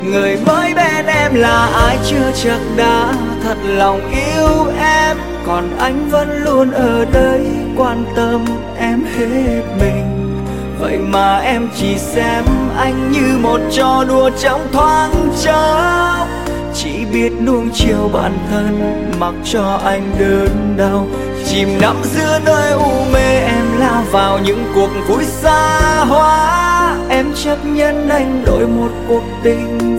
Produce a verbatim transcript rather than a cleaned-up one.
Người mới bên em là ai chưa chắc đã thật lòng yêu em, còn anh vẫn luôn ở đây quan tâm em hết mình. Vậy mà em chỉ xem anh như một trò đùa trong thoáng chốc, chỉ biết nuông chiều bản thân mặc cho anh đớn đau. Chìm đắm giữa nơi u mê em lao vào những cuộc vui xa hoa, em chấp nhận anh đổi một cuộc tình